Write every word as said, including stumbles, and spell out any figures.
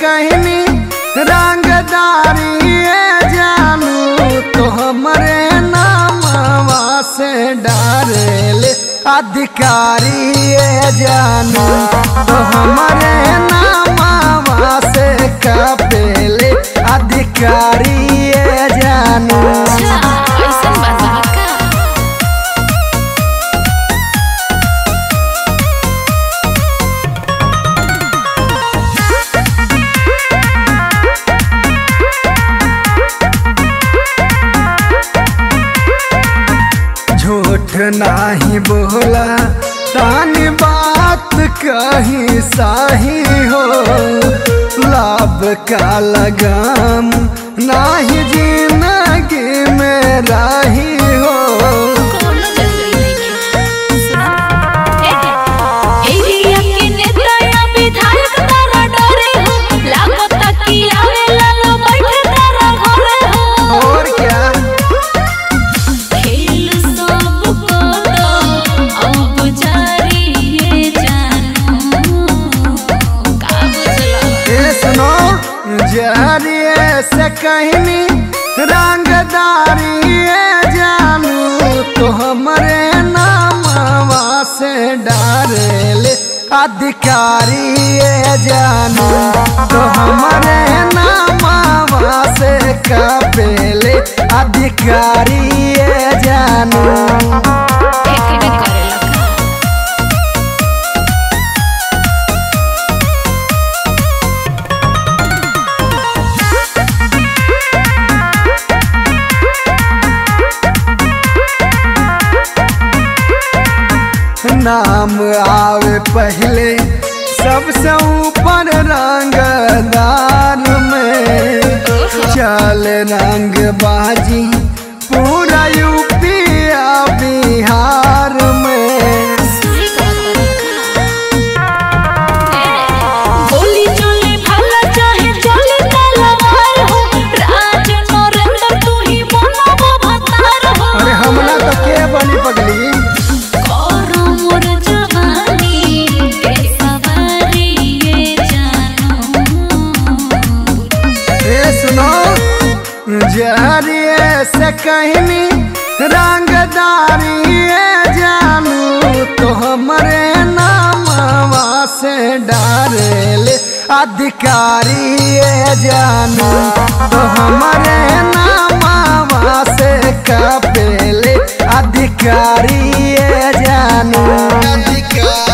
कहनी रंगदारी जानू तो हमरे नामवा से डारेले अधिकारी जानू तो हमरे नामवा से कपेले अधिकारी जानू। झूठ नाही बोला तानी बात कहीं सही हो लाभ का लगाम नाही जिंदगी में रही हो। जहरिए से कहनी रंगदारी जानू तो हमरे नामवा से डारेले अधिकारी जानू तो हमरे नामवा से कपेले अधिकारी जानू। नाम आवे पहले सबसे ऊपर रंगदार में चल रंग बाजी पूरा यूपी बिहार में। गोली चले भला चाहे चले तलवार हो राज नरेंद्र तू ही बनबो भतार हो। अरे हमला तो के बनी पगली जहरिए से कहनी रंगदारी जानू तो हमरे नामवा से डारेले अधिकारी जानू तो हमरे नामवा से कपेले अधिकारी जानू।